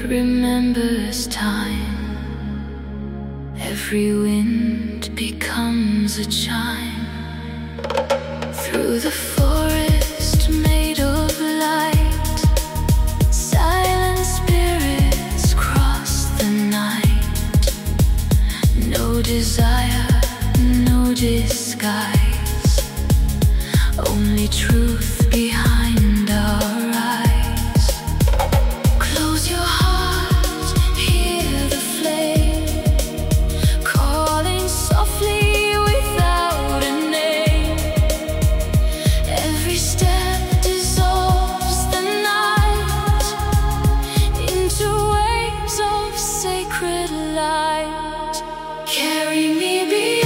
remembers time. Every wind becomes a chime. Through the forest made of light, silent spirits cross the night. No desire, no disguise, only truth behind our eyes. Close your heart, hear the flame calling softly without a name. Every step dissolves the night into waves of sacred light. Carry me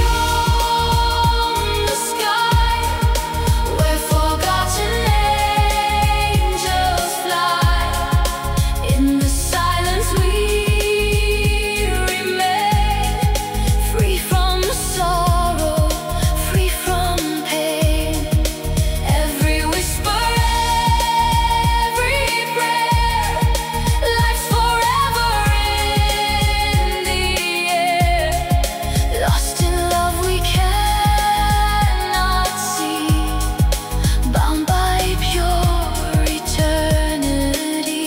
beyond the sky, where forgotten angels fly. In the silence we remain, free from sorrow, free from pain. Every whisper, every prayer, life's forever in the air. Lost in love we cannot see, bound by pure eternity.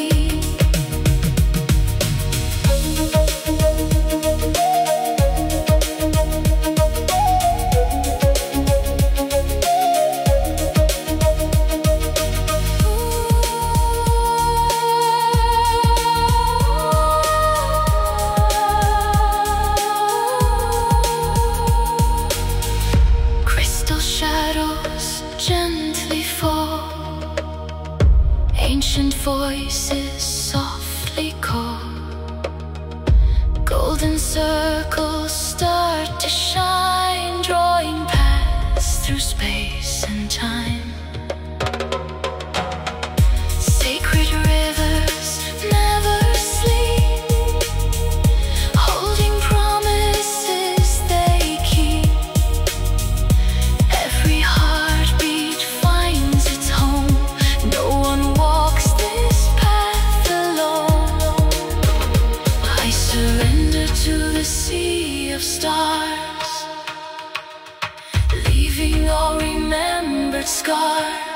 Crystal shadows gently fall, ancient voices softly call. Golden circles start to shine, drawing paths through space and time. Sacred rivers never sleep, holding promises they keep. Every heartbeat finds its home. No one walks this path alone. I surrender to the sea of stars, leaving all remembered scars.